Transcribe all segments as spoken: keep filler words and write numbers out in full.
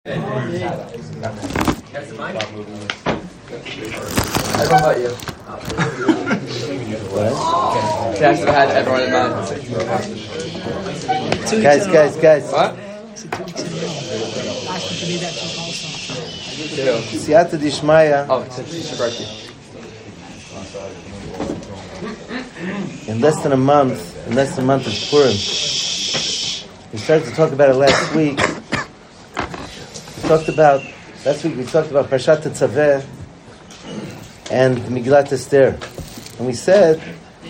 Everyone but you. What? She actually had everyone in mind. Guys, guys, guys. What? Siyata Dishmaya. Oh, it's a birthday. In less than a month, in less than a month of Purim, we started to talk about it last week. We talked about, last week we talked about Parshat Tetzaveh and Megillat Esther. And we said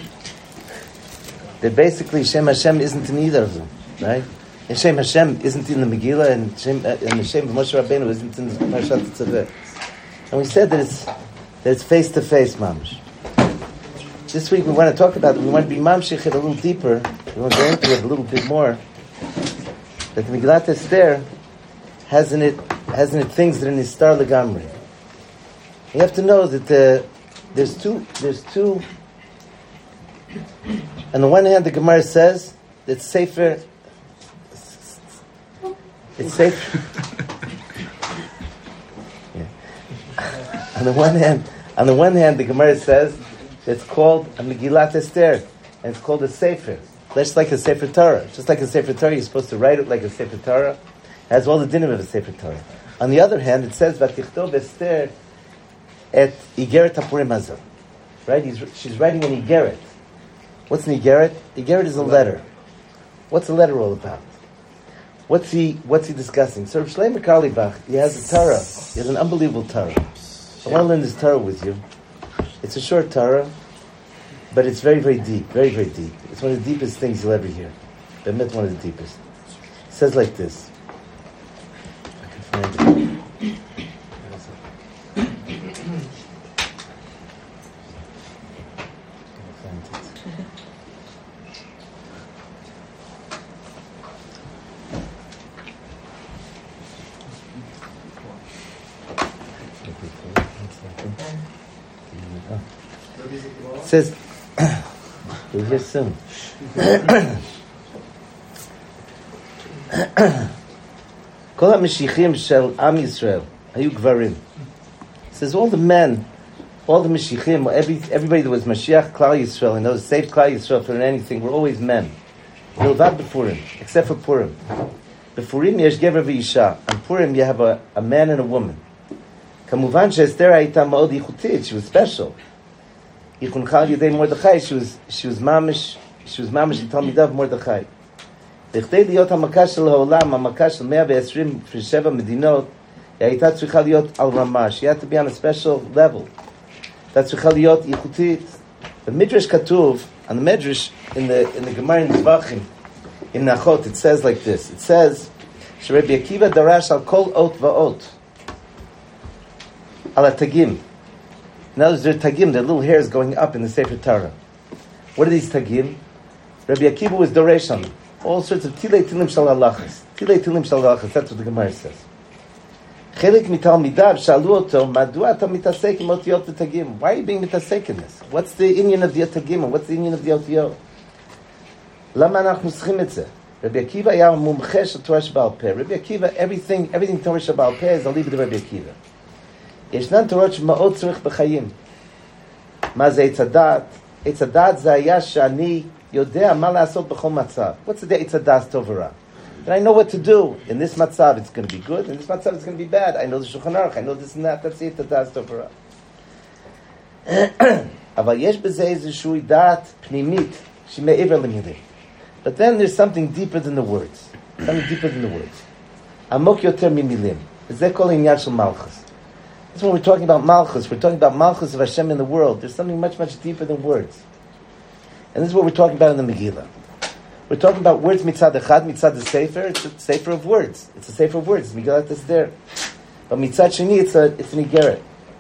that basically Shem Hashem isn't in either of them, right? And Shem Hashem isn't in the Megillah, and Shem, uh, and the Shem of Moshe Rabbeinu isn't in the Parshat Tetzaveh. And we said that it's that it's face to face, mamish. This week we want to talk about it. We want to be mamshich it a little deeper. We want to go into it a little bit more. That the Megillat Esther has in it has in it things that are nistar legamri. You have to know that the, there's two there's two. On the one hand, the Gemara says that Sefer it's Sefer. Yeah. On the one hand, on the one hand, the Gemara says it's called a Megillat Esther, and it's called a Sefer. Just like a Sefer Torah. Just like a Sefer Torah, you're supposed to write it like a Sefer Torah. It has all the dinim of a Sefer Torah. On the other hand, it says, Vatichtov Esther et Igeret HaPurim Hazeh. Right? He's, she's writing an Igeret. What's an Igeret? Igeret is a letter. What's a letter all about? What's he What's he discussing? So Rav Shlomo Karlibach, he has a Torah. He has an unbelievable Torah. I want to learn this Torah with you. It's a short Torah, but it's very, very deep. Very, very deep. It's one of the deepest things you'll ever hear. Be'emet, one of the deepest. It says like this. I can find it. It says, you'll hear soon. Kol ha-Mashiachim shel Am Yisrael hayu gvarim. It says all the men, all the Mashiachim, every, everybody that was Mashiach Klal Yisrael and those saved Klal Yisrael from anything were always men. Milvad beFurim, except for Purim. Befurim yesh gever v'isha. On Purim you have a, a man and a woman. Kamuvan she'Esther hayita ma'od yichutit. She was special. Yichuncha Yidei Mordechai. She was she was mamish. She was mamish in Talmidav Mordechai. B'chdei liot hamakash shel ha'olam, hamakash shel mea ve'esrim v'sheva medinot, hayita tzricha liot al ramah. She had to be on a special level. That tzricha liot yichutit. The Midrash Katuv, on the Midrash in the in the Gemara in Zvachim in Nachot, it says like this. It says, "Sherebbi Akiva darash al kol ot va'ot al tagim." In other words, there are tagim, there are little hairs going up in the Sefer Torah. What are these tagim? Rabbi Akiva was doresh on them. All sorts of tilei tilim shal halachas. Tilei tilim shal halachas. That's what the Gemara says. Chelik mitalmidav shalu oto, madua ata mitasek im otiyot v'tagim. Why are you being mitasek in this? What's the inyan of the tagim and what's the inyan of the otiyot? Lama anachnu schim et zeh? Rabbi Akiva היה מומחה של תורה שבעל פה. Rabbi Akiva, everything, everything Torah שבעל פה is alibi to Rabbi Akiva. ישנן תורות שמאוד צריך בחיים. מה זה עץ הדעת? עץ הדעת זה היה שאני יודע מה לעשות בכל מצב. What's the עץ הדעת טוב ורע? And I know what to do. In this מצב it's going to be good, in this מצב it's going to be bad. I know the Shulchan Aruch, I know this and that, that's the עץ הדעת טוב ורע. אבל יש בזה איזושהי דעת פנימית שהיא מעבר למילים. But then there's something deeper than the words. Something deeper than the words. עמוק יותר ממילים. וזה כל העניין של מלכות. That's when we're talking about Malchus. We're talking about Malchus of Hashem in the world. There's something much, much deeper than words. And this is what we're talking about in the Megillah. We're talking about words mitzad echad, mitzad the Sefer. It's a Sefer of words. It's a Sefer of words. It's Megillat Esther. But mitzad sheni, it's a it's an Igeret.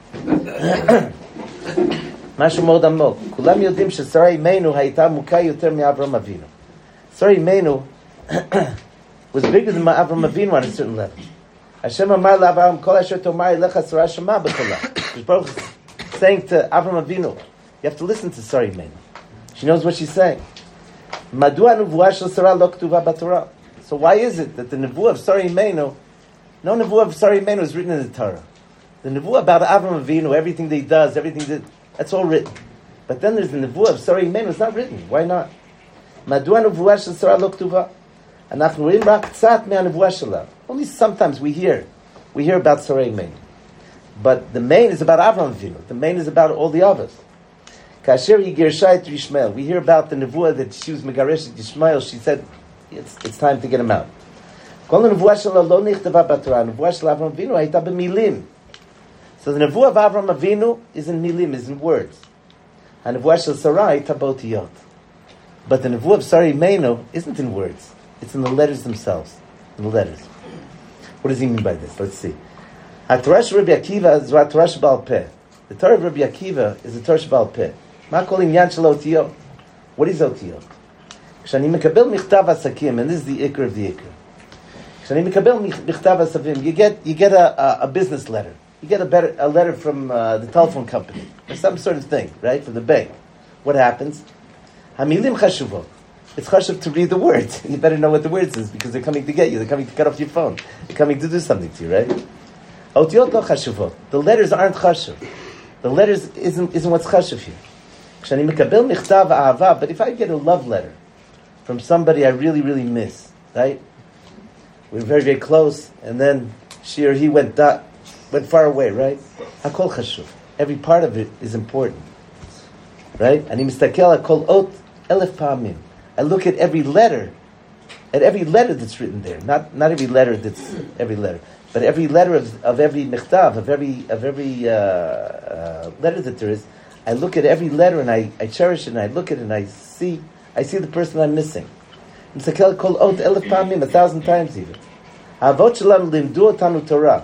Mashu מאוד עמוק. כולם יודעים ששרה אימנו הייתה עמוקה יותר מאברהם אבינו. Sarah Imeinu was bigger than Avraham Avinu on a certain level. Hashem Amar LaAvraham Kol Asher Tomar Elecha Sarah Shema B'Cholah. Baruch is saying to Avraham Avinu, you have to listen to Sarah Imeinu. She knows what she's saying. Madua Nevuah Shel Sarah Lo Ktuva B'Torah. So why is it that the Nevuah of Sarah Imeinu No nevuah of Sarah Imeinu is written in the Torah. The nevuah about Avram Avinu, everything that he does, everything that, that's all written. But then there's the nevuah of Sarah Imeinu, it's not written. Why not? Madua nevuah shel Sarah lo ktuva. Anachnu roim rak tzat me'anevuah shela. Only sometimes we hear. We hear about Sarah Imeinu. But the main is about Avram Avinu. The main is about all the others. Kasher yigersha et Yishmael. We hear about the nevuah that she was megaresh et Yishmael. She said, it's, it's time to get him out. Kol nevuah shela lo nichtava b'Torah. Nevuah shel Avram Avinu hayta b'milim. So the nevuah of Avram Avinu is in milim, is in words. And nevuah shel Sarah hayta b'otiyot. But the nevuah of Sarah Imeinu isn't in words. It's in the letters themselves. In the letters. What does he mean by this? Let's see. HaTorah shel Rabbi Akiva is HaTorah shel Peh. The Torah of Rabbi Akiva is the Torah shel Peh. Ma kol inyan shel otiyot. What is otiyot? Kshani mekabel michtav asakim, and this is the ikr of the ikr. Kshani mekabel michtav asavim, you get you get a, a, a business letter. You get a better a letter from uh, the telephone company or some sort of thing, right? From the bank. What happens? Hamilim chashuvot. It's chashuv to read the words. You better know what the words is because they're coming to get you. They're coming to cut off your phone. They're coming to do something to you, right? Otiyot lo chashuvot. The letters aren't chashuv. The letters isn't isn't what's chashuv here. Kshani mekabel michtav ahava. But if I get a love letter from somebody I really really miss, right? We're very very close, and then she or he went da- went far away, right? Hakol chashuv. Every part of it is important, right? Ani mistakel hakol ot elef pa'amim. I look at every letter, at every letter that's written there. Not not every letter that's every letter, but every letter of, of every michtav, of every of every uh, uh, letter that there is. I look at every letter and I, I cherish it and I look at it and I see I see the person I'm missing. Mistakel kol ot elef pa'amim, a thousand times even. Avot shalanu limdu otanu Torah.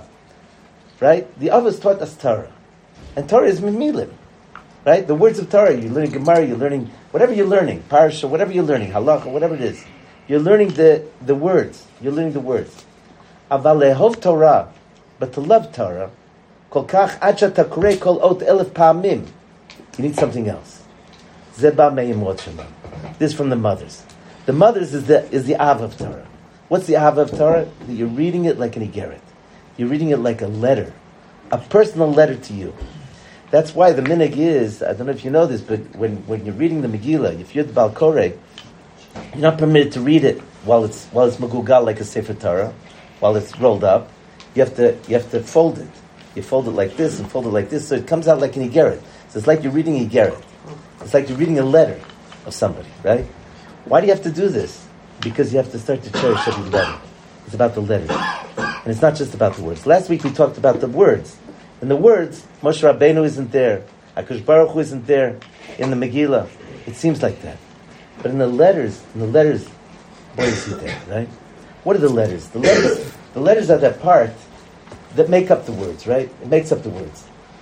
Right? The others taught us Torah. And Torah is mimilim. Right? The words of Torah, you're learning Gemara, you're learning whatever you're learning, Parsha, whatever you're learning, Halacha, whatever it is. You're learning the, the words. You're learning the words. Aval lehov Torah, but to love Torah, kol kach acha takurei kol ot elef pa'amim. You need something else. Zeba me'imot shalom. This is from the mothers. The mothers is the is the Av of Torah. What's the Av of Torah? That you're reading it like an Igeret. You're reading it like a letter, a personal letter to you. That's why the minhag is, I don't know if you know this, but when, when you're reading the Megillah, if you're the Baal Koreh, you're not permitted to read it while it's while it's Magugal like a Sefer Torah, while it's rolled up. You have to you have to fold it. You fold it like this and fold it like this, so it comes out like an Igeret. So it's like you're reading a Igeret. It's like you're reading a letter of somebody, right? Why do you have to do this? Because you have to start to cherish every letter. It's about the letters. And it's not just about the words. Last week we talked about the words. In the words, Moshe Rabbeinu isn't there. HaKadosh Baruch Hu isn't there in the Megillah. It seems like that. But in the letters, in the letters, boy, is he there, right? What are the letters? The letters, the letters are that part that make up the words, right? It makes up the words.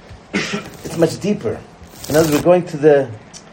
It's much deeper. In other words, we're going to the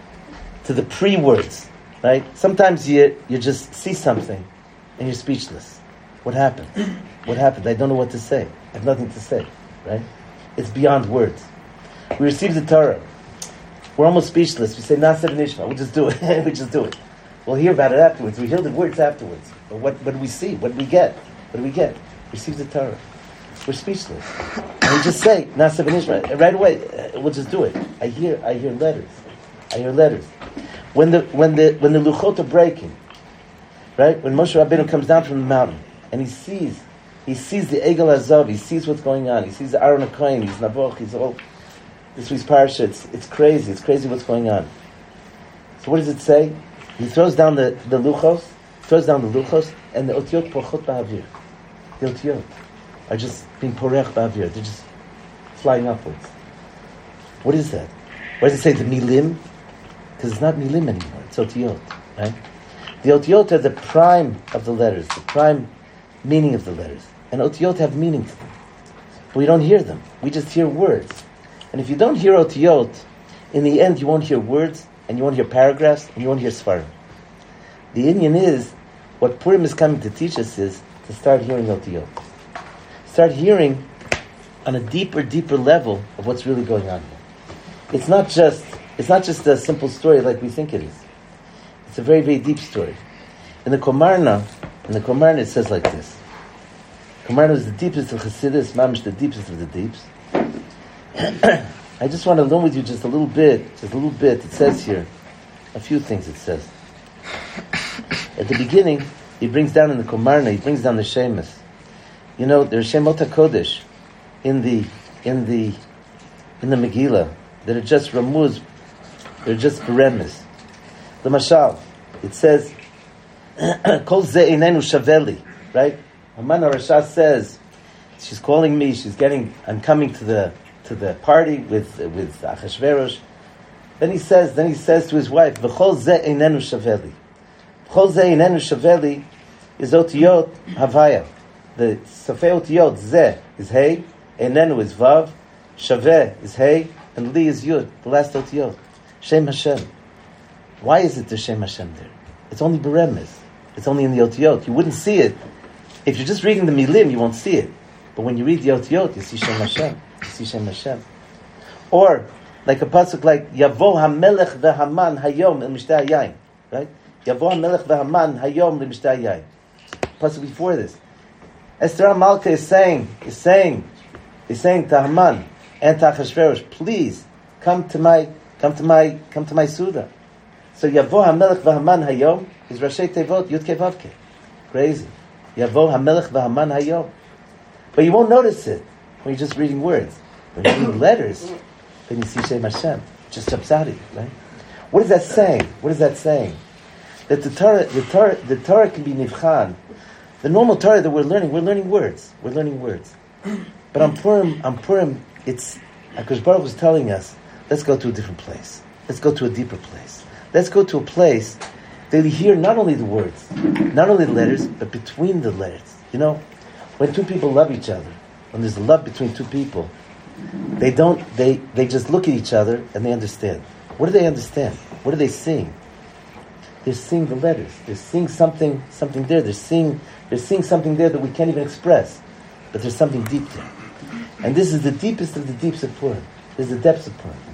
to the pre-words, right? Sometimes you you just see something and you're speechless. What happened? What happened? I don't know what to say. I have nothing to say, right? It's beyond words. We receive the Torah. We're almost speechless. We say, Nasa v'nishma. We'll just do it. we just do it. We'll hear about it afterwards. We hear the words afterwards. But what, what do we see? What do we get? What do we get? We receive the Torah. We're speechless. And we just say, Nasa v'nishma. Right away, uh, we'll just do it. I hear I hear letters. I hear letters. When the when the when the luchot are breaking, right? When Moshe Rabbeinu comes down from the mountain and he sees He sees the Egel Azov. He sees what's going on. He sees the Aaron HaKohen. He's Navoch. He's all this week's parsha. It's, it's crazy. It's crazy what's going on. So what does it say? He throws down the, the luchos, throws down the luchos, and the otiyot porchot ba'avir. The otiyot are just being porech ba'avir. They're just flying upwards. What is that? Why does it say the milim? Because it's not milim anymore. It's otiyot, right? The otiyot are the prime of the letters, the prime meaning of the letters. And otiyot have meaning to them. But we don't hear them. We just hear words. And if you don't hear otiyot, in the end you won't hear words, and you won't hear paragraphs, and you won't hear svarim. The Indian is, what Purim is coming to teach us is to start hearing otiyot. Start hearing on a deeper, deeper level of what's really going on here. It's not just, it's not just a simple story like we think it is. It's a very, very deep story. In the Komarna, in the Komarna it says like this. Komarno is the deepest of Chassidus, Mamish, the deepest of the deeps. I just want to learn with you just a little bit, just a little bit. It says here, a few things it says. At the beginning, he brings down in the Komarno, he brings down the Shemus. You know, there's Shemot HaKodesh in the, in the, in the Megillah that are just Ramuz, they're just Beremes. The Mashal, it says, Kol ze einenu shaveli, right? Haman HaRasha says, she's calling me, she's getting, I'm coming to the to the party with with Achashverosh. Then he says, then he says to his wife, V'chol ze einenu shaveli. V'chol ze einenu shaveli is otiyot havaya. The safei otiyot, ze is hey, einenu is vav, shaveh is hey, and li is yud, the last otiyot. Shem Hashem. Why is it the Shem Hashem there? It's only beremes. It's only in the otiyot. You wouldn't see it. If you're just reading the milim, you won't see it. But when you read the otiyot, you see Shem Hashem. You see Shem Hashem. Or, like a pasuk like, Yavo HaMelech VeHaman Hayom El Mishteh HaYayin. Right? Yavo HaMelech VeHaman Hayom El Mishteh HaYayin. Pasuk before this. Esther HaMalka is saying, is saying, is saying to Haman and to Achashverosh, please, come to my, come to my, come to my Suda. So Yavo HaMelech VeHaman Hayom is Rashi Tevot Yud Kei Vav Kei. Crazy. Yavo HaMelech VeHaman Hayom. But you won't notice it when you're just reading words. When you're reading letters, then you see Shem Hashem. It just jumps out at you, right? What is that saying? What is that saying? That the Torah, the Torah, the Torah can be nivchan. The normal Torah that we're learning, we're learning words. We're learning words. But on Purim, on Purim, it's, HaKadosh Baruch was telling us, let's go to a different place. Let's go to a deeper place. Let's go to a place that we hear not only the words, not only the letters, but between the letters. You know, when two people love each other, when there's love between two people, they don't, they, they just look at each other and they understand. What do they understand? What are they seeing? They're seeing the letters. They're seeing something, something there. They're seeing, they're seeing something there that we can't even express. But there's something deep there. And this is the deepest of the deeps of Purim. This is the depths of Purim.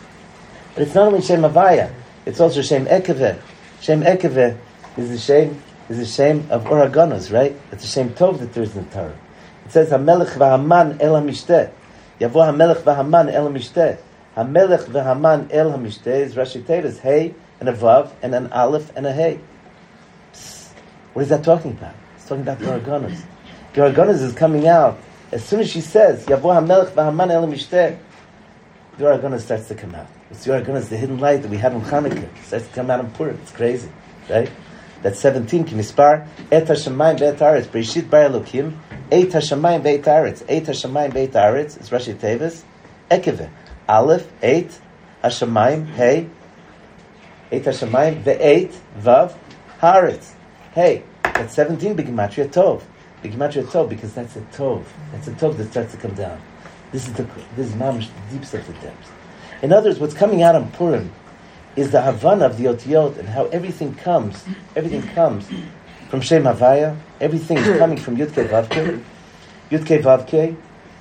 But it's not only Shem Havaya, it's also Shem Ekeveh. Shem Ekeveh is the Shem, is the Shem of Or HaGanos, right? It's the Shem Tov that there is in the Torah. It says, HaMelech v'Haman el HaMishteh. Yavo HaMelech v'Haman el HaMishteh. HaMelech v'Haman el HaMishteh is Rashi Tevis, Hey, and a Vav, and an Aleph, and a Hey. Psst. What is that talking about? It's talking about the Or HaGanos. The Or HaGanos is coming out. As soon as she says, Yavo HaMelech v'Haman el HaMishteh, the Or HaGanos starts to come out. It's the Or HaGanos, the hidden light that we have in Chanukah. It starts to come out in Purim. It's crazy, right? That's seventeen. Kimispar et hashamayim ve'et haaretz. Bereshit bar Elokim. Eight hashamayim ve'et haaretz. Eight hashamayim ve'et haaretz. It's Rashi Tevis. Ekeveh. Aleph. Eight. Hashamayim. Hey. Eight hashamayim ve'et vav haaretz. Hey. That's seventeen. B'gematria tov. B'gematria tov because that's a tov. That's a tov that starts to come down. This is the this is mamish the deepest of the depths. In other words, what's coming out on Purim is the Havana of the Otiyot and how everything comes, everything comes from Shem Havaya, everything is coming from Yud Kei Vav Kei. Yud Kei Vav Kei,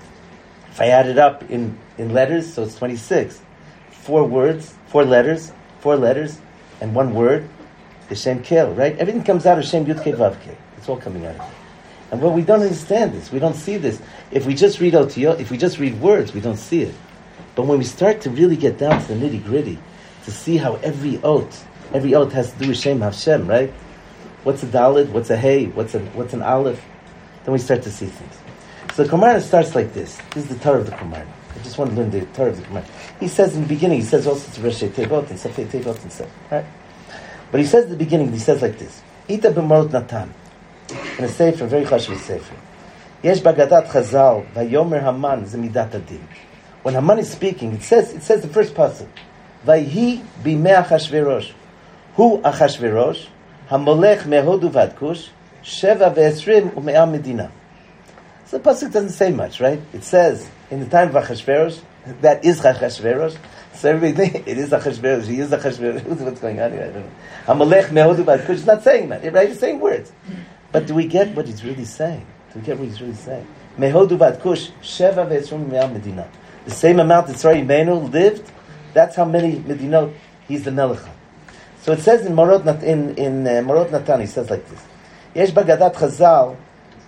if I add it up in, in letters, so it's twenty-six. Four words, four letters, four letters, and one word is Shem Kel, right? Everything comes out of Shem Yud Kei Vav Kei. It's all coming out of it. And well, we don't understand this, we don't see this. If we just read Otiyot, if we just read words, we don't see it. But when we start to really get down to the nitty gritty, to see how every oath, every oath has to do with Shem Hashem, right? What's a Dalid? What's a Hey? What's a what's an Aleph? Then we start to see things. So the Komarna starts like this. This is the Torah of the Komarna. I just want to learn the Torah of the Komarna. He says in the beginning, he says also to Rashi Tevot and Safei Tevot and stuff, right? But he says in the beginning, he says like this: Ita b'Marot Natan, in a sefer, very chashuv sefer. Yesh b'Agadat Chazal v'Yomer Haman zemidat adin. When Haman is speaking, it says it says the first pasuk. Vayhi b'mei Achashverosh. Hu Achashverosh, hamolech mehodu vad kush, sheva ve'esrim u'me'ah medina. So the pasuk doesn't say much, right? It says, in the time of Achashverosh, that is Achashverosh. So everybody think, it is Achashverosh, he is Achashverosh. What's going on here? I don't know. Hamolech mehodu vad kush. It's not saying that, right? It's saying words. But do we get what he's really saying? Do we get what he's really saying? Mehodu vad kush, sheva ve'esrim u'me'ah medina. The same amount that Tzar Yimenu lived, that's how many Medinot he's the Melech. So it says in Marot Nat, in in uh, Marot Natan, he says like this: Yesh b'Agadat Chazal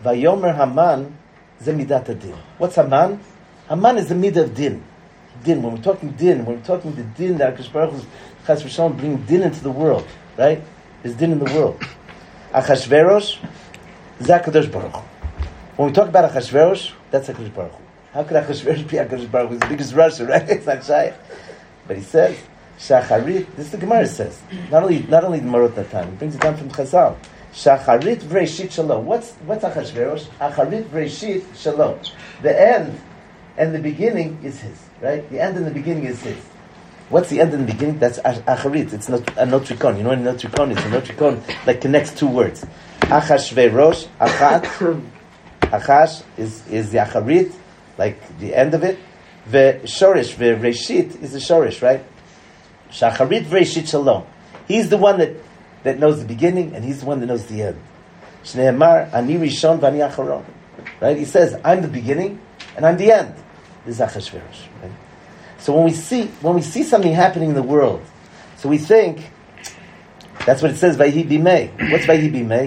Vayomer Haman ze midat adin. What's Haman? Haman is the midah of din. Din. When we're talking din, when we're talking the din that HaKadosh Baruch Hu is Chas v'Shalom bringing din into the world, right? There's din in the world. Achashverosh, Zeh HaKadosh Baruch Hu. When we talk about Achashverosh, that's HaKadosh Baruch Hu. How could HaKadosh be HaKadosh Baruch Hu? He's the biggest Russia, right? It's not shy. But he says, Shacharit, this is the Gemara says, not only not only the Marot Natan, he brings it down from Chazal. Shacharit v'reishit shalom. What's what's Achashverosh? Acharit v'reishit shalom. The end and the beginning is his, right? The end and the beginning is his. What's the end and the beginning? That's Acharit. It's not a notrikon. You know what a notrikon is? A notrikon that connects two words. Achashverosh, Achat. Achash is, is the Acharit, like the end of it. The Shorish, the Reshit is the Shorish, right? Shacharit v'reishit shalom. He's the one that, that knows the beginning, and he's the one that knows the end. Shneemar, ani rishon v'ani acharon. Right? He says, I'm the beginning, and I'm the end. This is Achashverosh. Right? So when we see when we see something happening in the world, so we think that's what it says. Vayhi bimei. What's Vayhi bimei?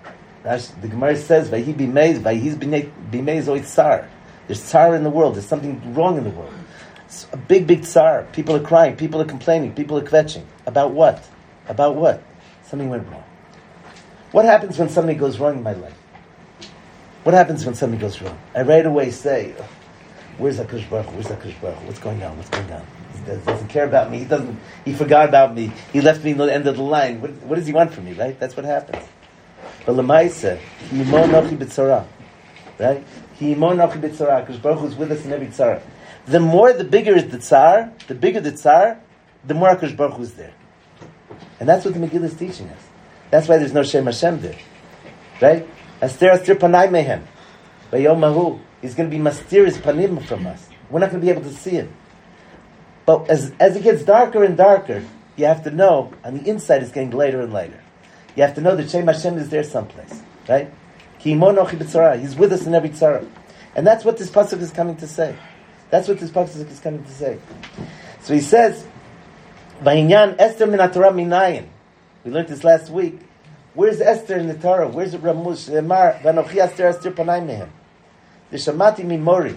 The Gemara says Vayhi bimei. Vayhi bimei is always tsar. There's tsar in the world. There's something wrong in the world. It's a big, big tsar. People are crying. People are complaining. People are kvetching. About what? About what? Something went wrong. What happens when something goes wrong in my life? What happens when something goes wrong? I right away say, where's HaKadosh Baruch Hu? Where's HaKadosh Baruch Hu? What's going on? What's going on? He does, doesn't care about me. He doesn't. He forgot about me. He left me at the end of the line. What, what does he want from me, right? That's what happens. But Lamaisa, Hi imo nochi b'tzara. Right? Hi imo nochi b'tzara. HaKadosh Baruch Hu is with us in every tzara. The more, the bigger is the tsar, the bigger the tsar, the more HaKadosh Baruch Hu is there. And that's what the Megillah is teaching us. That's why there's no Shem Hashem there. Right? Aster astir panai mehem. Bayom mahu. He's going to be mastir his panim from us. We're not going to be able to see him. But as as it gets darker and darker, you have to know, on the inside it's getting later and later. You have to know that Shem Hashem is there someplace. Right? Ki imo nochi b'tzara. He's with us in every tzara. And that's what this pasuk is coming to say. That's what this pasuk is coming to say. So he says, V'hinyan Esther min haTorah minayin. We learned this last week. Where's Esther in the Torah? Where's it Ramuz? Shemar v'anochi Esther Esther panay mehem. The Shamati mimori.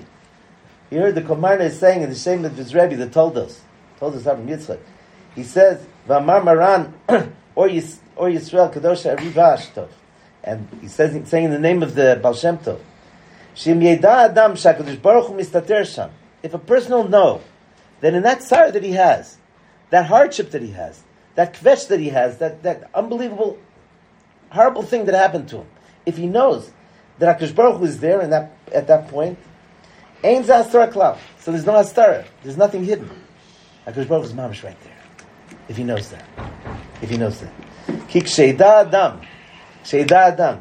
He heard the Komarna is saying in the shame of his Rebbe that told us, told us Avram Yitzchak. He says, V'amar Maran or Yis, or Yisrael Kadosha Ariva Ashtov. And he says, saying in the name of the Baal Shem Tov, Shem Yeda Adam Shakadosh Baruch Hu Mistater Sham. If a person will know that in that tsar that he has, that hardship that he has, that kvesh that he has, that, that unbelievable, horrible thing that happened to him, if he knows that HaKadosh Baruch Hu is there in that, at that point, Ein Za Hastara Klal. So there's no Hastara. There's nothing hidden. HaKadosh Baruch Hu is mamish right there. If he knows that. If he knows that. Ki ksheida Adam. Ksheida Adam.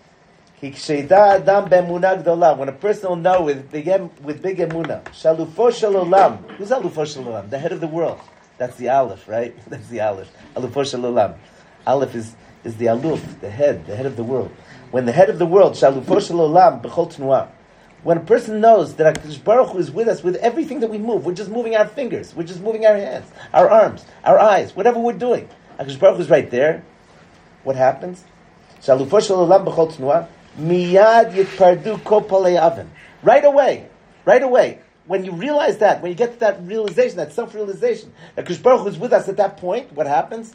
Ki ksheida Adam be'emunah gdolah. When a person will know with big, with big emunah. Shalufo shel olam. Who's Alufo shel olam? The head of the world. That's the Aleph, right? That's the Aleph. Alufo shel olam. Aleph is, is the Aluf, the head, the head of the world. When the head of the world, Shalufo shel olam b'chol tnuah. When a person knows that HaKadosh Baruch Hu is with us with everything that we move, we're just moving our fingers, we're just moving our hands, our arms, our eyes, whatever we're doing. HaKadosh Baruch Hu is right there. What happens? Shalufo shel olam b'chol tnuah. Miyad yitpardu kol palei avin. Right away, right away. When you realize that, when you get to that realization, that self-realization, that HaKadosh Baruch Hu is with us at that point, what happens?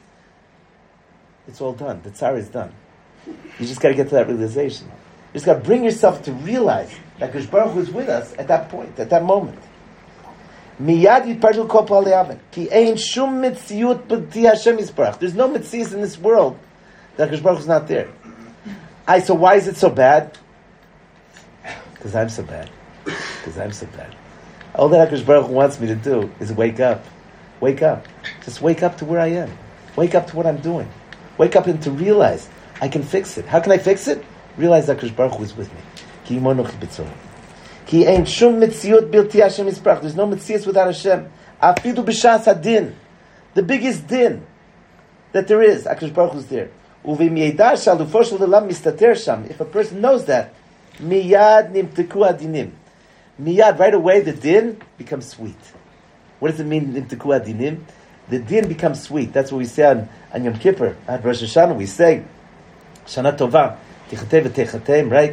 It's all done. The tsar is done. You just got to get to that realization. You just got to bring yourself to realize that HaKadosh Baruch Hu is with us at that point, at that moment. Miyad yitpardu kol palei avin. Ki ein shum mitziyut b'ti Hashem yisparach. There's no mitziyus in this world that HaKadosh Baruch Hu is not there. I, so why is it so bad? Because I'm so bad. Because I'm so bad. All that HaKadosh Baruch Hu wants me to do is wake up. Wake up. Just wake up to where I am. Wake up to what I'm doing. Wake up and to realize I can fix it. How can I fix it? Realize that HaKadosh Baruch Hu is with me. Ki imo nochi b'tzara. Ki ein shum mitziyut bilti Hashem yisparach. There's no mitziyus without Hashem. Afidu b'shas hadin. The biggest din that there is, HaKadosh Baruch Hu is there. If a person knows that, miyad nimteku adinim. Miyad, right away, the din becomes sweet. What does it mean, nimteku adinim? The din becomes sweet. That's what we say on, on Yom Kippur. At Rosh Hashanah, we say, Shana Tova, Tichatev v'Techatem, right?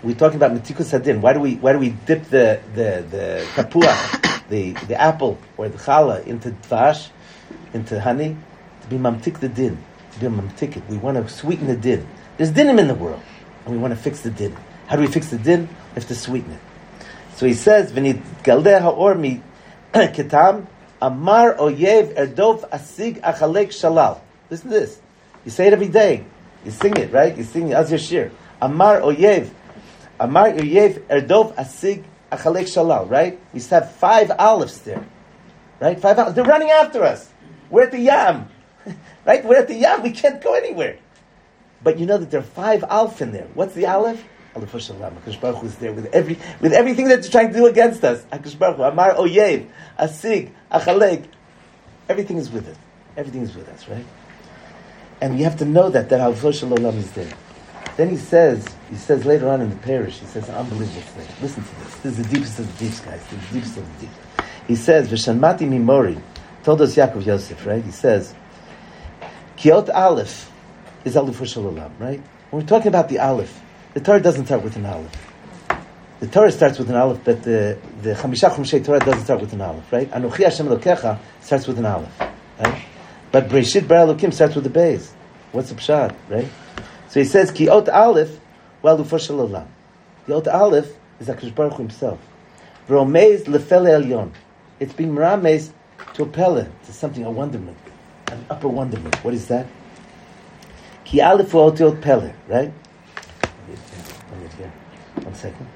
we're talking about metikus hadin. Why do we why do we dip the the the tapuach, the the apple or the challah into dvash, into honey, to be mamtik the din, to be mamtik it. We want to sweeten the din. There's dinim in the world, and we want to fix the din. How do we fix the din? We have to sweeten it. So he says, "V'nit galdeh haor mi ketam amar oyev erdov asig achalek shalal." Listen to this. You say it every day. You sing it, right? You sing as your shir. Amar oyev, amar oyev erdov asig achalek shalal. Right? We used to have five olives there. Right? Five olives. They're running after us. We're at the yam. Right? We're at the yam. We can't go anywhere. But you know that there are five aleph in there. What's the aleph? Aleph Hashem. HaKadosh Baruch Hu is there with every with everything that they're trying to do against us. HaKadosh Baruch Hu, Amar Oyev, Asig, Achalek. Everything is with us. Everything is with us, right? And you have to know that that Aleph Hashem is there. Then he says, he says later on in the parish, he says an unbelievable thing. Listen to this. This is the deepest of the deeps, guys. This is the deepest of the deep. He says, V'shanmati mimori, told us Yaakov Yosef, right? He says, Kiot Aleph is Aleph Hashem, right? When we're talking about the Aleph, the Torah doesn't start with an Aleph. The Torah starts with an Aleph, but the the Chamisha Chumshei Torah doesn't start with an Aleph, right? Anochi Hashem Elokecha starts with an Aleph, right? But Breshit Bara Elokim starts with the Beis. What's the pshat, right? So he says, Ki Ot Aleph, well, Lufo Shel Olam. The Ot Aleph is HaKadosh Baruch Hu himself. V'romez lefele elyon. It's being merames to a pele, to something, a wonderment, an upper wonderment. What is that? Ki Aleph U'otiot Pele, right? Here. One second.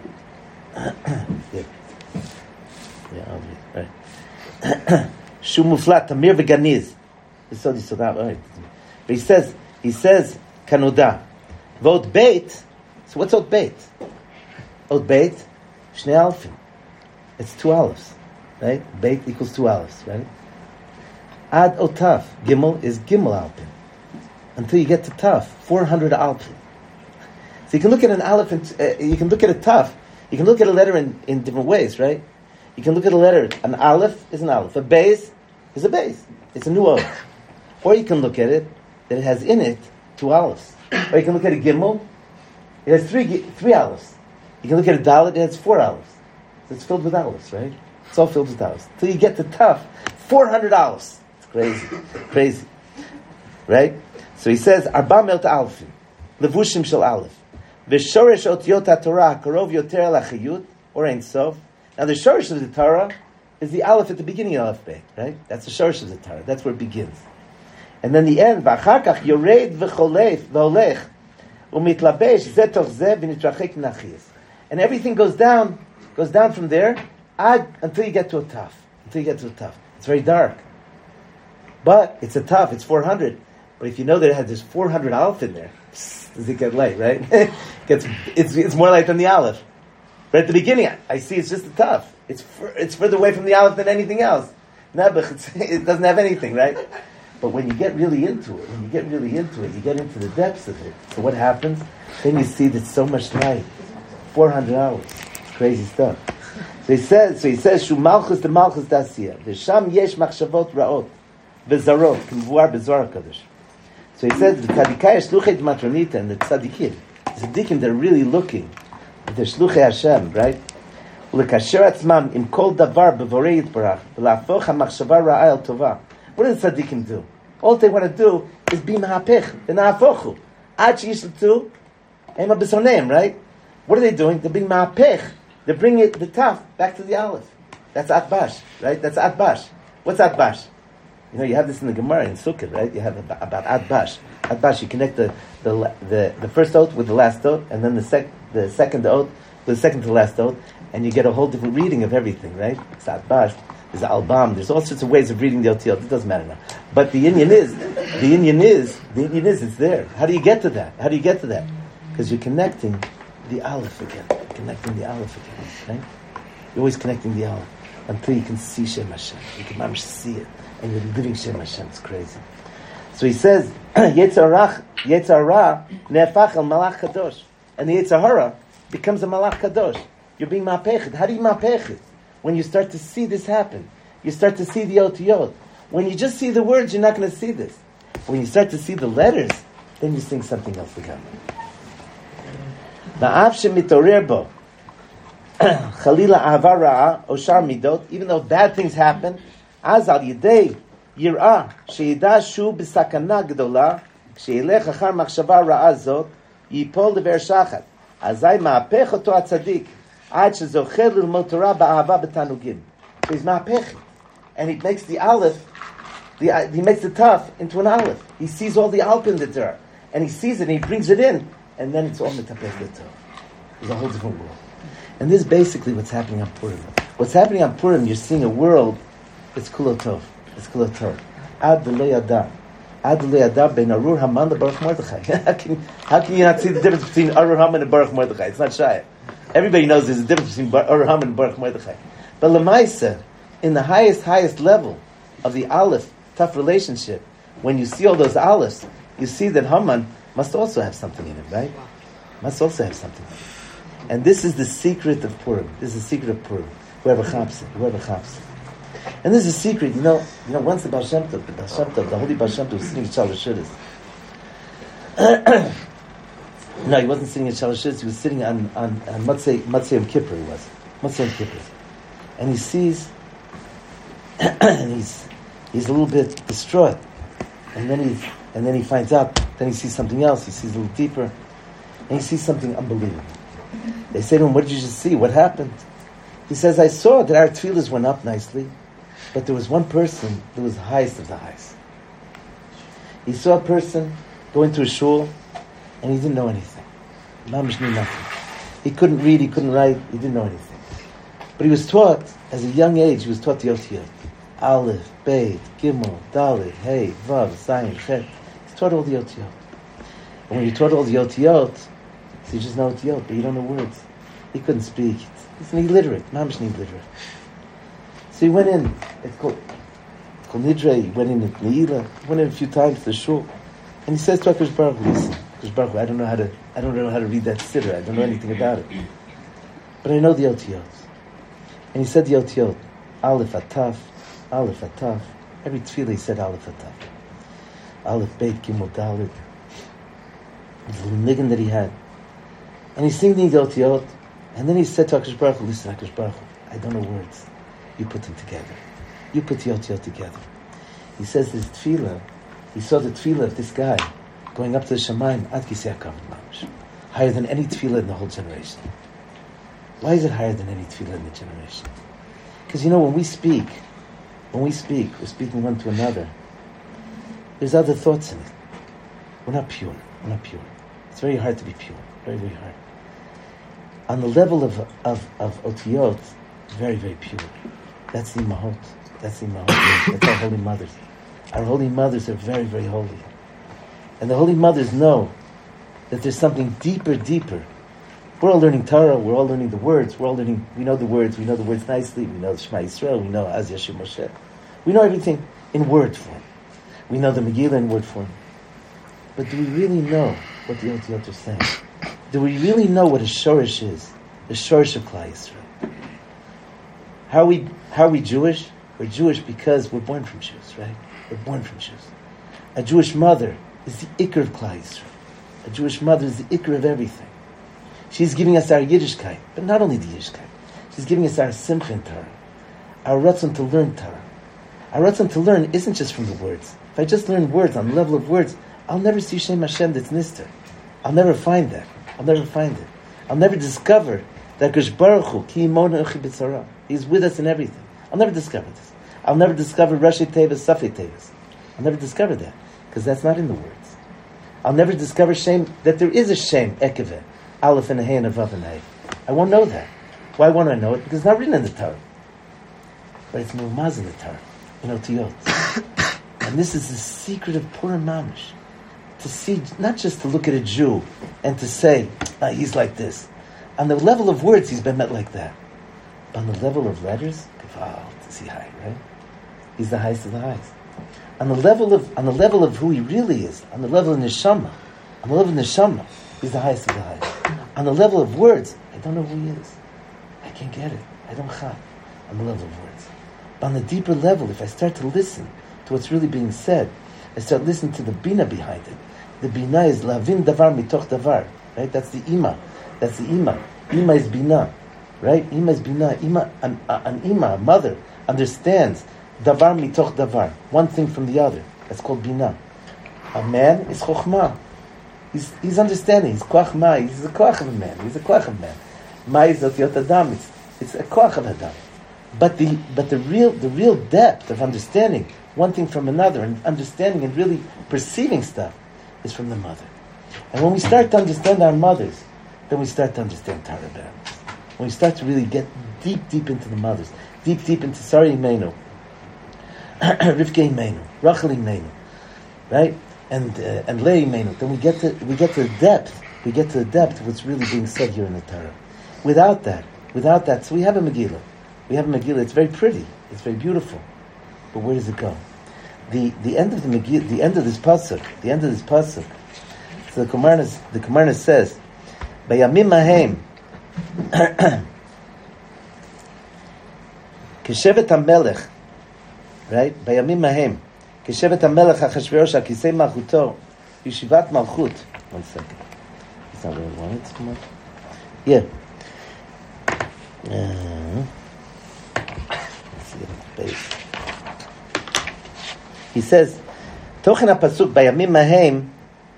yeah. Yeah, I'll read. Right. Shumuflat, Tamir v'ganiz. So this, so that, all right. But he says, he says, Kanoda. Vot beit. So what's ot beit? Ot beit, shnei alfim. It's two olives, right? Beit equals two olives, right? Ad otaf, gimel is gimel alpin. Until you get to taf, four hundred alpin. So you can look at an aleph, and, uh, you can look at a taf, you can look at a letter in, in different ways, right? You can look at a letter, an aleph is an aleph, a beis is a beis. It's a new oath. Or you can look at it, that it has in it two olives. Or you can look at a gimel, it has three three olives. You can look at a dalet, it has four olives. So it's filled with olives, right? It's all filled with olives. Till you get to taf, four hundred olives. It's crazy. Crazy. Right? So he says, Arba melt alfim, levushim shel aleph. V'shoresh otiyot HaTorah karov yoter lachiyut, or Ein Sof. Now the shoresh of the Torah is the aleph at the beginning of Aleph Beit, right? That's the shoresh of the Torah. That's where it begins. And then the end, v'achar kach yored v'cholef v'olech u'mitlabesh zeh toch zeh v'nitrachek nachiyas. And everything goes down, goes down from there ad, until you get to a taf. Until you get to a taf. It's very dark. But it's a taf, it's four hundred. But if you know that it has this four hundred aleph in there, does it get light, right? it gets, it's, it's more light than the aleph. But at the beginning, I see it's just a tough. It's fur, it's further away from the aleph than anything else. Nebuch, it doesn't have anything, right? But when you get really into it, when you get really into it, you get into the depths of it. So what happens? Then you see there's so much light. four hundred hours. Crazy stuff. So he says, so he says, Shu malchus de malchus dasiyah. V'sham yesh machshavot ra'ot. V'zarot. K'mvuar b'zohar kadosh. So he says, the tzaddikai shluchei matronita, and the tzaddikim, the tzaddikim, they're really looking. They're shluchei Hashem, right? L'kasher atzmam im kol davar b'vorei yitbarach, v'la'afoch ha'machshava ra'a el tova. What do the tzaddikim do? All they want to do is be mahapech, v'na'afochu. Ad she'yishlatu, ema b'soneim, right? What are they doing? They're being mahapech. They bring it, the taf, back to the aleph. That's atbash, right? That's atbash. What's atbash? You know, you have this in the Gemara in Sukkot, right? You have about, about Adbash. Adbash, you connect the, the the the first oath with the last oath, and then the sec the second oath with the second to the last oath, and you get a whole different reading of everything, right? It's Adbash, there's Albam, there's all sorts of ways of reading the Otiyot. It doesn't matter now. But the Indian is, the Indian is, the Indian is, it's there. How do you get to that? How do you get to that? Because you're connecting the Aleph again. You're connecting the Aleph again, right? You're always connecting the Aleph until you can see Shem Hashem. You can mamish see it. And you're living Shem Hashem. It's crazy. So he says, Yetzarach, Yetzarah, Nefach al Malach Kadosh. And the Yetzarah becomes a Malach Kadosh. You're being mapechet. How do you mapechet? When you start to see this happen. You start to see the Otiyot. When you just see the words, you're not going to see this. When you start to see the letters, then you sing something else again. Ma'av shemitorer bo. Chalila ahava ra'a o shar midot. Even though bad things happen, az al yedei yirah sheyida shu b'sakana gdola ksheilech achar machshava ra'a zot yipol lever shachat. Azay ma'apech oto atzadik ad shezocher lilmod Torah ba'ahava b'tanugim. He's ma'apech, and he makes the aleph, the, uh, he makes the taf into an aleph. He sees all the alp in the Torah, and he sees it, and he brings it in, and then it's all metapech the Torah. It's a whole different world. And this is basically what's happening on Purim. What's happening on Purim, you're seeing a world, it's kulotov. It's kulotov. Ad v'lo yada. Ad v'lo yada ben Arur Haman and Baruch Mordechai. How can, how can you not see the difference between Arur Haman and Baruch Mordechai? It's not shy. Everybody knows there's a difference between Arur Haman and Baruch Mordechai. But Lamaisa, in the highest, highest level of the Aleph, tough relationship, when you see all those Alephs, you see that Haman must also have something in it, right? Must also have something in it. And this is the secret of Purim. This is the secret of Purim. Whoever chaps it, whoever chaps it. And this is a secret, you know, you know, once the Baal Shem Tov, the Baal Shem Tov, the holy Baal Shem Tov was sitting at Shalosh Shudas. No, he wasn't sitting at Shalosh Shudas, he was sitting on, on, on Motzei, Motzei Yom Kippur, he was. Motzei Yom Kippur. And he sees, and he's, he's a little bit distraught. And then he, and then he finds out, then he sees something else, he sees a little deeper, and he sees something unbelievable. They say to him, what did you just see? What happened? He says, I saw that our tefillahs went up nicely, but there was one person that was the highest of the highest. He saw a person go into a shul, and he didn't know anything. Mamish knew nothing. He couldn't read, he couldn't write, he didn't know anything. But he was taught, as a young age, he was taught the Otiyot. Aleph, Beit, Gimel, Dalet, Hey, Vav, Zayin, Chet. He's taught all the Otiyot. And when you're taught all the Otiyot, so you just know Otiyot, but you don't know words. He couldn't speak. He's an illiterate, mamish illiterate. So he went in, it's called, it's called Nidre, he went in at Ne'ilah, he went in a few times to the shul, and he says to HaKadosh Baruch Hu, listen, HaKadosh Baruch Hu, I don't know how to, I don't know how to read that siddur, I don't know anything about it. But I know the Otiyot. And he said the Otiyot, Aleph Ataf, Aleph Ataf, every tefillah he said Aleph Ataf. Aleph Beit Gimel Dalet. The little niggin that he had. And he's singing the Otiyot, and then he said to HaKadosh Baruch Hu, listen, HaKadosh Baruch Hu, I don't know words. You put them together. You put the Otiyot together. He says this tefillah, he saw the tefillah of this guy going up to the Shamayim, Ad Kisei HaKavod Mamash, higher than any tefillah in the whole generation. Why is it higher than any tefillah in the generation? Because you know, when we speak, when we speak, we're speaking one to another, there's other thoughts in it. We're not pure. We're not pure. It's very hard to be pure. Very, very hard. On the level of of, of Otiyot, very, very pure. That's the Imahot. That's the Imahot. That's our holy mothers. Our holy mothers are very, very holy. And the holy mothers know that there's something deeper, deeper. We're all learning Torah, we're all learning the words, we're all learning, we know the words, we know the words nicely, we know Shema Yisrael, we know Az Yashim Moshe. We know everything in word form. We know the Megillah in word form. But do we really know what the Otiyot are saying? Do we really know what a shorish is? The shorish of Klal Yisrael. How are we, how are we Jewish? We're Jewish because we're born from Jews, right? We're born from Jews. A Jewish mother is the ikr of Klal Yisrael. A Jewish mother is the ikr of everything. She's giving us our Yiddishkeit, but not only the Yiddishkeit. She's giving us our simcha in Torah, our ratzon to learn Torah. Our ratzon to learn isn't just from the words. If I just learn words on the level of words, I'll never see Shem Hashem that's nister. I'll never find that. I'll never find it. I'll never discover that Kadosh Baruch Hu, Ki Yimonu Uchi B'Tzara. He's with us in everything. I'll never discover this. I'll never discover Rashi Tevis, Safei Tevis. I'll never discover that, because that's not in the words. I'll never discover Shem, that there is a Shem, Ekeveh, Aleph and a Hey and a Vav and a Hey. I won't know that. Why won't I know it? Because it's not written in the Torah. But it's Murmaz in the Torah, in Otiyot. And this is the secret of Purim Mamish. To see, not just to look at a Jew and to say, ah, he's like this. On the level of words, he's been met like that. But on the level of letters, wow, is he high, right? He's the highest of the highest. On the level of on the level of who he really is, on the level of neshama, on the level of neshama, he's the highest of the highest. On the level of words, I don't know who he is. I can't get it. I don't chap on the level of words. But on the deeper level, if I start to listen to what's really being said, I start listening to the bina behind it. The bina is lavin davar mitoch davar, right? That's the ima. That's the ima. Ima is bina, right? Ima is bina. Ima, an, an ima, a mother, understands davar mitoch davar, one thing from the other. That's called bina. A man is chokhmah. He's, he's understanding. He's koach ma. He's a koach of a man. He's a koach of a man. Ma is otiot adam. It's, it's a koach of adam. But the but the real the real depth of understanding one thing from another and understanding and really perceiving stuff is from the mother. And when we start to understand our mothers, then we start to understand Torah better. When we start to really get deep, deep into the mothers, deep, deep into Sari Imeinu, Rivka Imeinu, Rachel Imeinu, right? And uh, and Leah Imeinu, then we get to we get to the depth. We get to the depth of what's really being said here in the Torah. Without that, without that, so we have a Megillah. We have a Megillah. It's very pretty. It's very beautiful. But where does it go? The the end of the Megillah, the end of this pasuk, the end of this pasuk. So the Kumarna, the Kumarna says, "Bayamim mahem, keshevet hamelech." Right? Bayamim mahem, keshevet hamelech Achashverosh al kisei malchuto, yeshivat malchut. One second. That's not what I wanted so much. Yeah. Uh, He says, Tochen HaPasuk, Bayamim Mahem,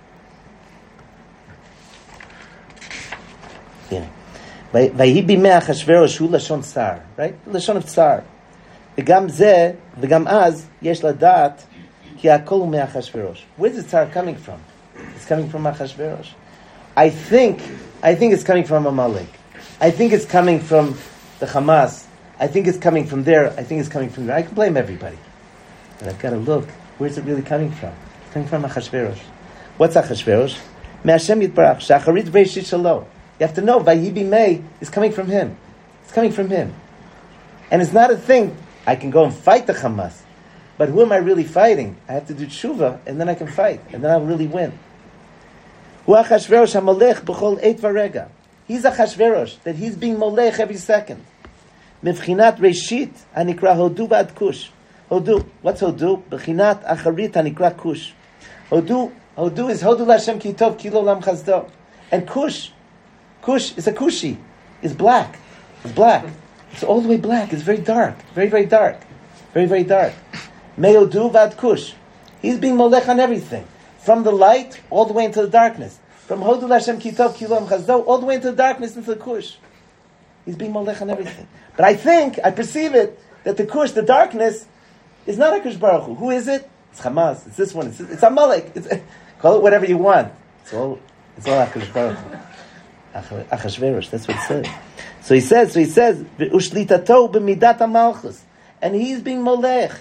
Vayi bimei Achashverosh hu lashon tsar, right? Lashon of tsar. V'gam zeh, v'gam az, yesh ladat, ki hakol hu me'Achashverosh. Where's the tsar coming from? It's coming from Achashverosh. I think, I think it's coming from Amalek. I think it's coming from the Hamas. I think it's coming from there. I think it's coming from there. I can blame everybody. But I've got to look. Where's it really coming from? It's coming from Achashverosh. What's Achashverosh? Me'Hashem Yitbarach. Shacharit Veishit Shalo. You have to know, Vayi bimei is coming from him. It's coming from him. And it's not a thing, I can go and fight the Hamas. But who am I really fighting? I have to do tshuva, and then I can fight. And then I'll really win. Hu Achashverosh HaMolech B'chol Eit Varega. He's Achashverosh, that he's being molech every second. Mevchinat Reshit Hanikra Hodu Ba'ad Kush. Hodu. What's Hodu? Bechinat Acharit Hanikra Kush. Hodu. Hodu is Hodu Lashem Ki Tov Ki Lo Lam Chazdo. And Kush. Kush is a Kushi. It's black. It's black. It's all the way black. It's very dark. Very, very dark. Very, very dark. Me'odu Ba'ad Kush. He's being molech on everything. From the light all the way into the darkness. From Hodu Lashem Ki Tov Ki Lo Lam Chazdo all the way into the darkness, into the Kush. He's being molech on everything. But I think, I perceive it, that the Kush, the darkness, is not HaKadosh Baruch Hu. Who is it? It's Hamas. It's this one. It's, it's Amalek. It's, call it whatever you want. It's all, it's all HaKadosh Baruch Hu. Achashverosh, that's what it says. So he says, so he says, Ushlitato b'midat HaMalchus. And he's being molech.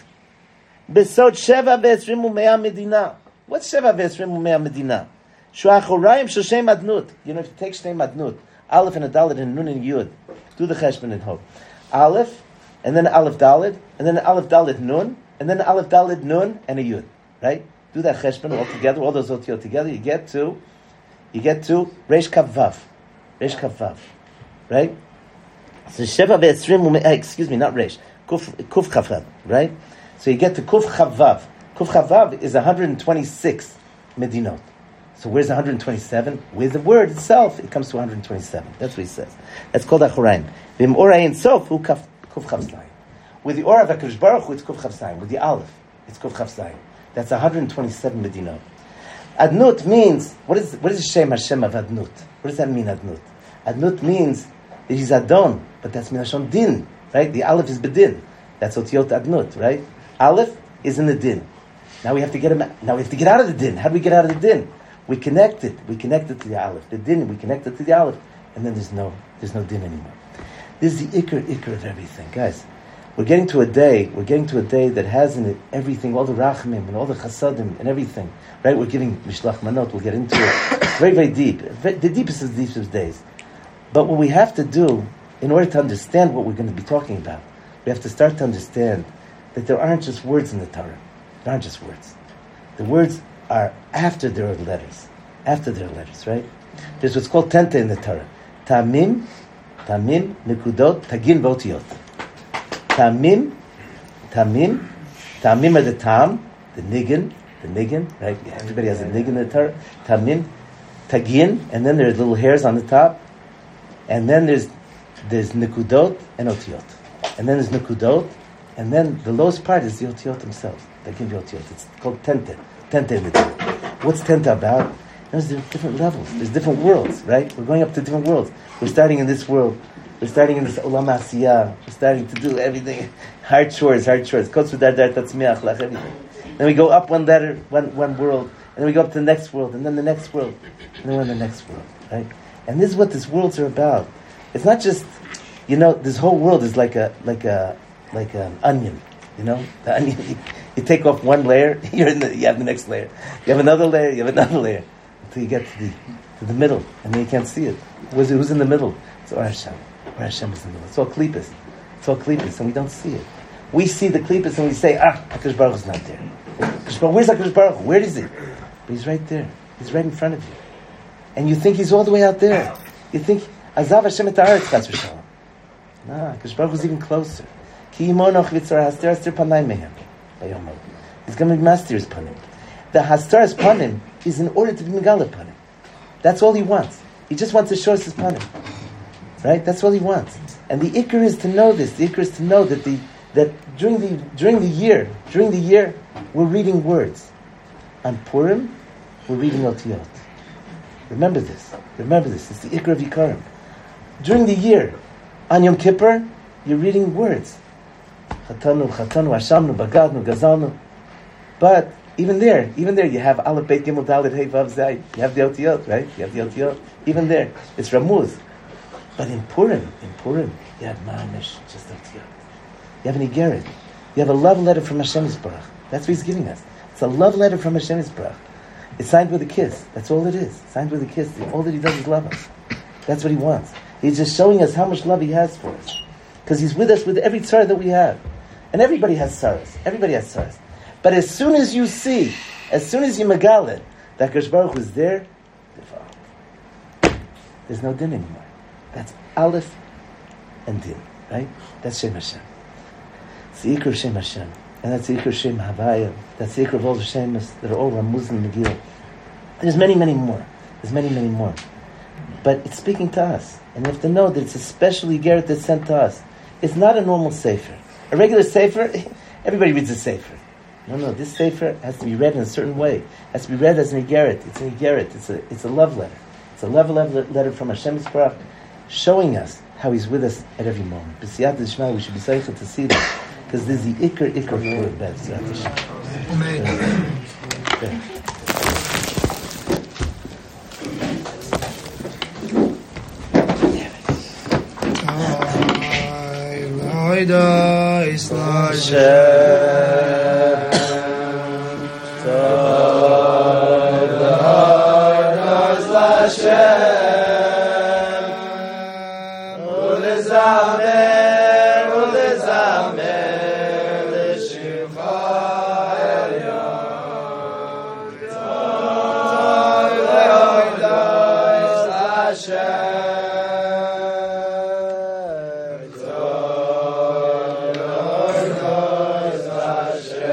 Besod Sheva ve'esrim u'mea medina. What's Sheva ve'esrim u'mea medina? Shu'achorayim shoshem adnut. You know, if you take Shnei Adnut, Aleph and a Dalet and Nun and Yud, do the Cheshbon and Hope. Aleph, and then Aleph Dalet, and then Aleph Dalet Nun, and then Aleph Dalet Nun and a Yud. Right? Do that Cheshbon all together, all those otiyot together. You get to, you get to Reish Kav Vav, Reish Kav Vav, right? So Sheva ve'esrim, excuse me, not Reish, Kuf Kuf Chav Vav, right? So you get to Kuf Chav Vav. Kuf Chav Vav is one hundred twenty-six Medinot. So where's one hundred twenty-seven? With the word itself, it comes to one hundred twenty-seven. That's what he says. That's called Achoraim. V'im Orah Ein Sof, hu Kuf Chav Zayin. With the Orah of HaKadosh Baruch Hu, it's Kuf Chav Zayin. With the Aleph, it's Kuf Chav Zayin. That's one hundred twenty-seven Medinot. Adnut means, what is what is the Shem Hashem of Adnut? What does that mean, Adnut? Adnut means that he's Adon, but that's Minashon Din, right? The Aleph is Bedin. That's Otiyot Adnut, right? Aleph is in the Din. Now we have to get him. Now we have to get out of the Din. How do we get out of the Din? We connect it. We connect it to the Aleph. The Din, we connect it to the Aleph. And then there's no there's no Din anymore. This is the Iker, Iker of everything. Guys, we're getting to a day, we're getting to a day that has in it everything, all the Rachmim and all the Chasadim and everything. Right? We're getting Mishlach Manot, we'll get into it. Very, very deep. The deepest of the deepest days. But what we have to do, in order to understand what we're going to be talking about, we have to start to understand that there aren't just words in the Torah. There aren't just words. The words are after there are letters. After there are letters, right? There's what's called tente in the Torah. Tamim, tamim, nekudot, tagin, votiyot. Tamim, tamim, tamim are the tam, the niggin, the niggin, right? Everybody has a niggin in the Torah. Tamim, tagin, and then there are little hairs on the top. And then there's there's Nikudot and Otiyot. And then there's Nikudot, and then the lowest part is the Otiyot themselves. They give you Otiyot. It's called Tente. Tente Nikudot. What's Tente about? There's different levels. There's different worlds, right? We're going up to different worlds. We're starting in this world. We're starting in this Olam Asiyah. We're starting to do everything. Hard chores, hard chores. Everything. Then we go up one letter, one, one world. And then we go up to the next world, and then the next world. And then we're in the next world, right? And this is what these worlds are about. It's not just, you know, this whole world is like a, like a, like an onion, you know? The onion, you, you take off one layer, you're in the, you have the next layer. You have another layer, you have another layer. Until you get to the, to the middle, and then you can't see it. Who's, who's in the middle? It's Or Hashem. Or Hashem is in the middle. It's all klippas. It's all klippas, and we don't see it. We see the klippas and we say, ah, HaKadosh Baruch is not there. Where's HaKadosh Baruch? Where is he? But he's right there. He's right in front of you. And you think he's all the way out there. You think, Azav Hashem et haaretz chas v'shalom. Nah, HaKadosh Baruch is even closer. Ki imonoch v'tzar hastir hastir panay mehem. He's going to be master his panim. The hastar his panim is in order to be megala panim. That's all he wants. He just wants to show us his panim. Right? That's all he wants. And the ikr is to know this. The ikr is to know that the that during the during the year, during the year, we're reading words. On Purim, we're reading Otiyot. Remember this. Remember this. It's the ikr of Yikarim. During the year, on Yom Kippur, you're reading words. Chatanu, Chatanu, Hashamnu, Bagadnu, Gazalnu. But even there, even there, you have Aleph, Beit, Gimel, Dalet, Hey, Vav, Zay. You have the Otiyot, right? You have the Otiyot. Even there, it's Ramuz. But in Purim, in Purim, you have Ma'amish, just Otiyot. You have an Igeret. You have a love letter from Hashem Yisbarach. That's what he's giving us. It's a love letter from Hashem Yisbarach. It's signed with a kiss. That's all it is. Signed with a kiss. All that he does is love us. That's what he wants. He's just showing us how much love he has for us. Because he's with us with every tzara that we have. And everybody has tzaras. Everybody has tzaras. But as soon as you see, as soon as you megale, that HaKadosh Baruch Hu is there, there's no din anymore. That's Aleph and Din, right? That's Shem Hashem. It's the Ikr of Shem Hashem. And that's the Ikr of Shem Havaya. That's the Ikr of all the Shemas that are all Ramuz and Megillah. There's many, many more. There's many, many more. But it's speaking to us. And you have to know that it's a special Igeret that's sent to us. It's not a normal Sefer. A regular Sefer, everybody reads a Sefer. No, no, this Sefer has to be read in a certain way. It has to be read as an Igeret. It's an Igeret. It's a, it's a love letter. It's a love letter from Hashem Yisbarach, showing us how he's with us at every moment. B'siyat d'shma, we should be zeicha to see this, because this is the ikr, ikr for it, b'siyat d'shma. Hashem.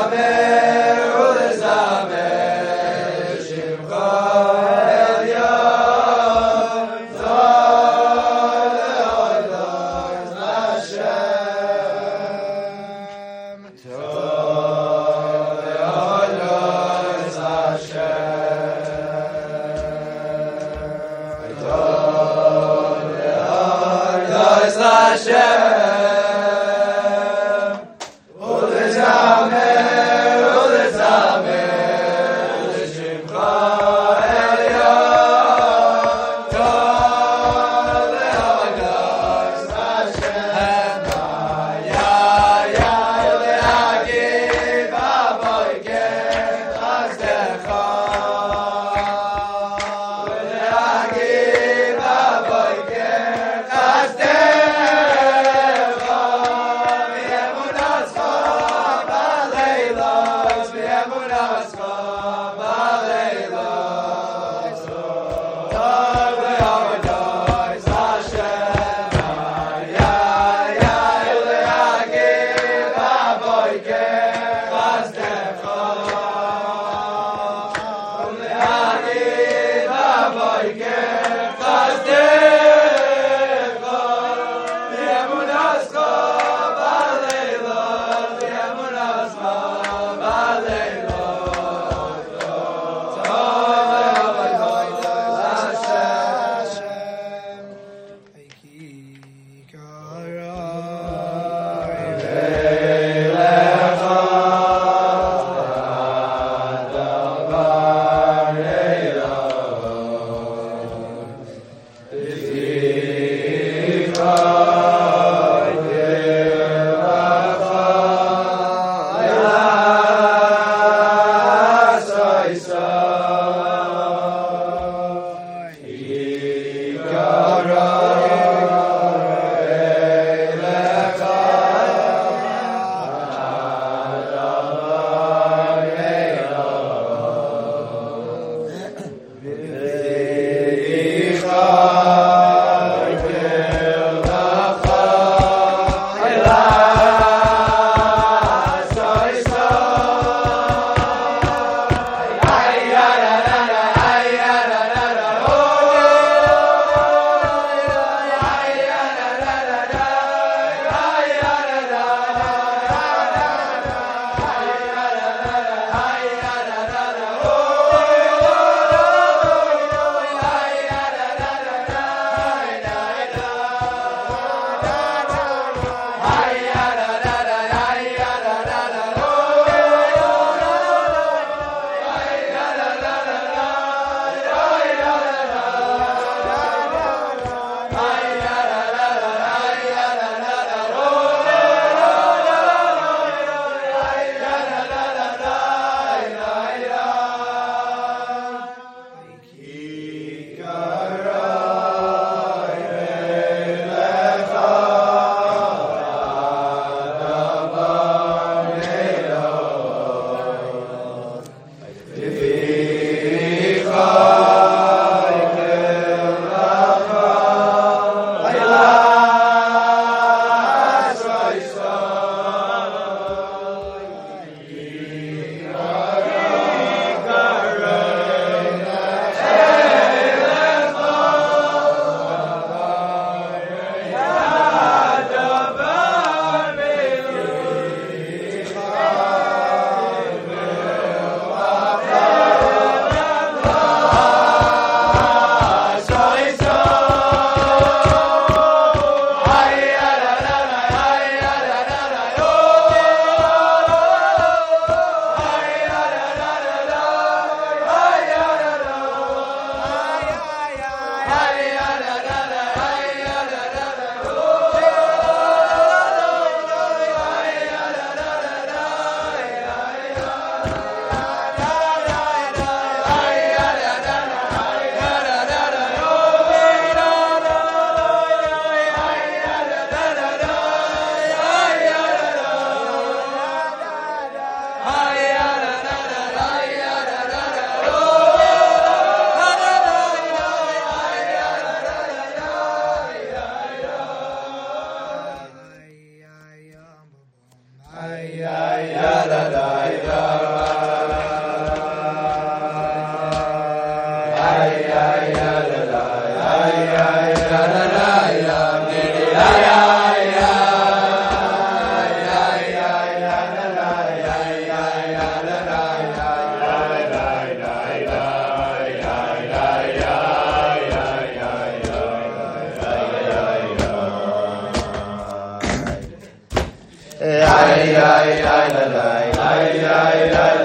Hashem, U'lezameru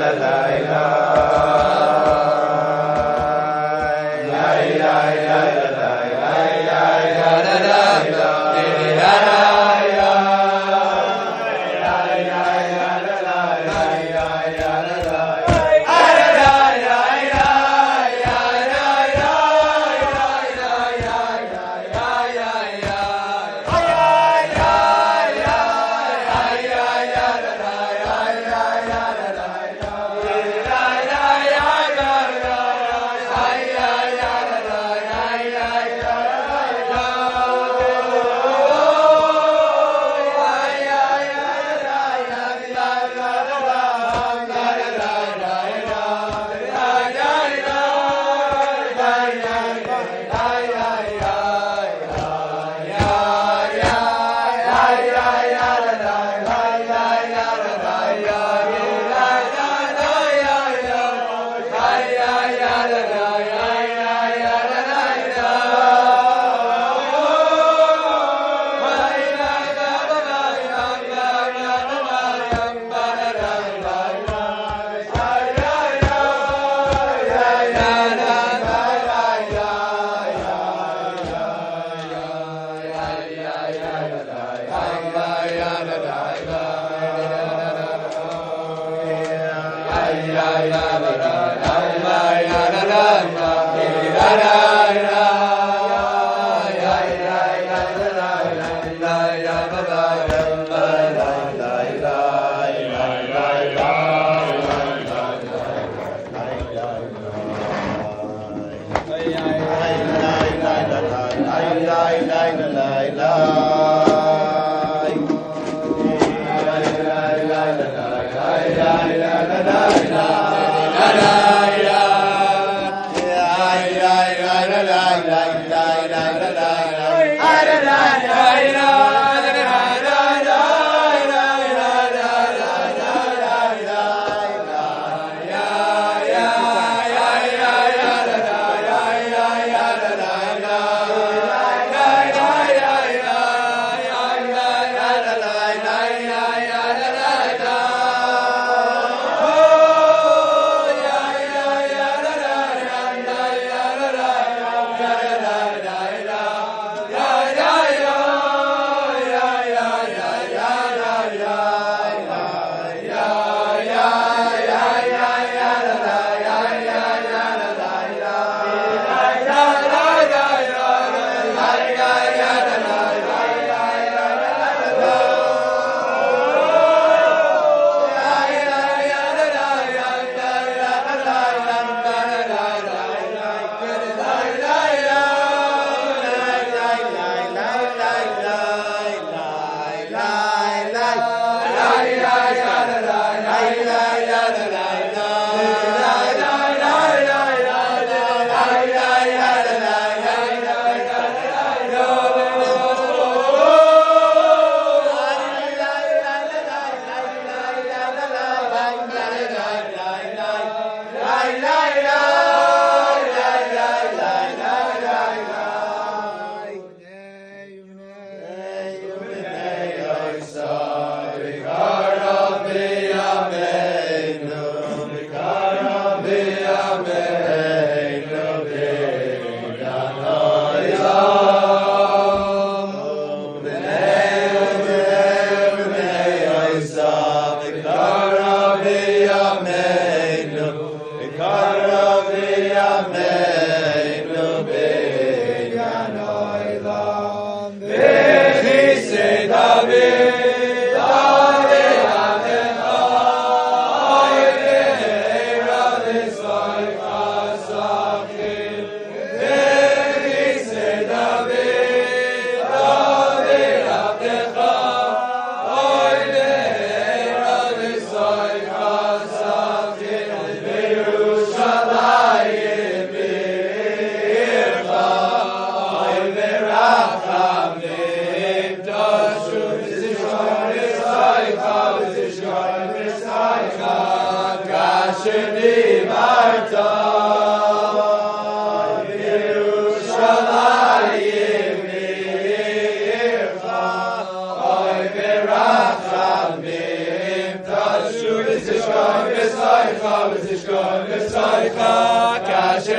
Shuvah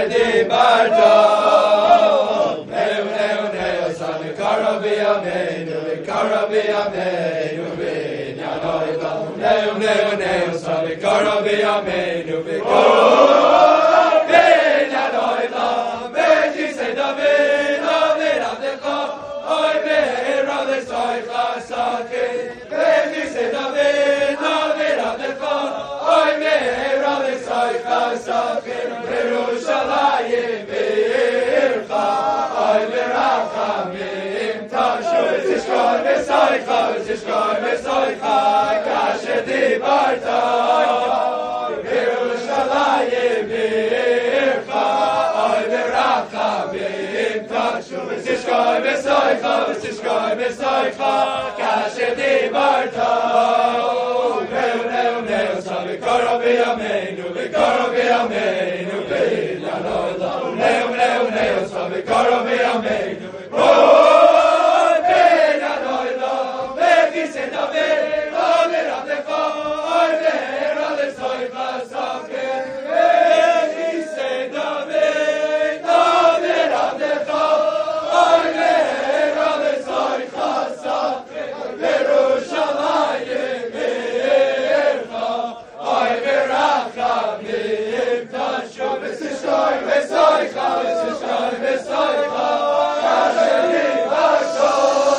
Kashedi Barto, Neu Neu Neu Samikara Biyameinu, Vikara Biyameinu, Vinyanoida, Neu Neu Neu Samikara Biyameinu, Vikara Vinyanoida, Veji Se David, David Abdecha, Oy Be'era Desoicha Sake, Veji Se David, David Abdecha, Oy Be'era Desoicha Sake, Yerushalayim Be'ircha, Oy Berachamim Tashu, Zishkor Besoicha, Zishkor Besoicha, Kashedi Barta, Yerushalayim Be'ircha, Oy Berachamim Tashu, Zishkor Besoicha, Zishkor Besoicha, Kashedi Barta, Neu Neu Neu Samikara Biyameinu, Vikara Biyameinu, Vinyanoida, Neu Neu Neu Samikara Biyameinu, Oy Vinyanoida, Veki Se David, David Abdecha, Oy Be'era Desoicha Sake, Veki Se David, David Abdecha, Oy Be'era Desoicha Sake, Yerushalayim Be'ircha, Oy Berachamim Tashu, V'Zishkor Besoicha, V'Zishkor Besoicha, Kashedi Barto.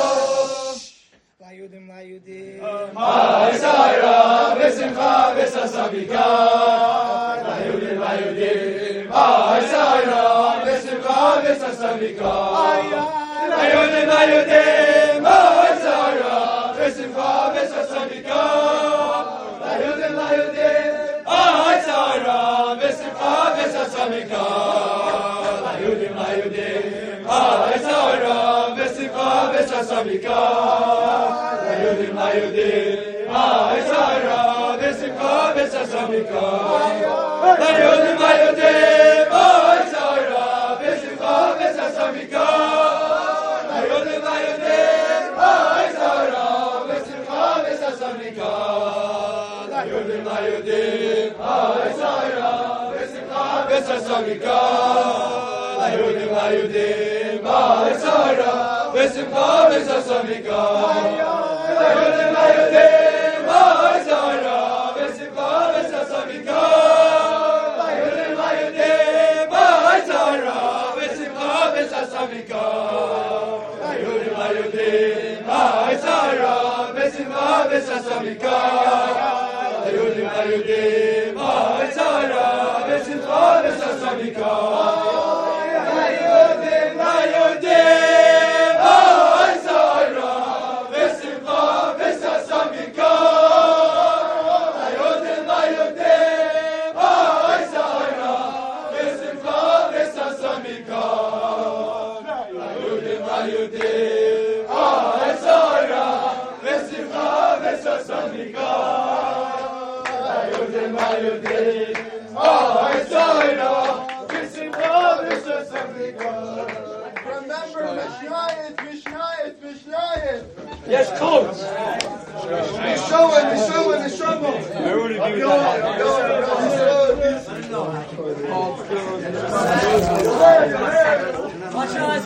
Layudim, layudim. Ha'isayra, V'Simcha, V'Sasabika. Layudim, layudim. Ha'isayra, V'Simcha, V'Sasabika. Layudim, layudim. Ha'isayra, V'Simcha, V'Sasabika. Layudim, layudim. Ha'isayra, V'Simcha, V'Sasabika. Layudim, layudim. Ha'isayra, V'Simcha, V'Sasabika. Layudim, layudim. Ha'isayra, V'Simcha, V'Sasabika. Layudim, layudim. Ha'isayra, V'Simcha, V'Sasabika. Layudim, layudim. Ha'isayra, V'Simcha, V'Sasabika. Layudim, layudim. Ha'isayra, V'Simcha, V'Sasabika. Layudim, layudim. Ha'isayra, V'Simcha, V'Sasabika. Layudim, layudim. Ha'isayra, V'Simcha, V'Sasabika. Layudim, layudim. Ha'isayra, V'Simcha, V'Sasabika. Layudim, layudim. Ha'isayra, V'Simcha, V'Sasabika. Layudim, layudim. Ha'isayra, V'Simcha, V'Sasabika. Layudim, layudim. Ha'isayra, V'Simcha, V'Sasabika. Layudim, layudim. Ha'isayra, V'Simcha, V'Sasabika. Layudim, layudim. Ha'isayra, V'Simcha, V'Sasabika. Layudim, layudim. Ha'isayra, V'Simcha, V'Sasabika. Remember, Mishnayos, Mishnayos, Mishnayos. Yes, coach. Neshama, Neshama, Neshama. Everybody do Go, go, go.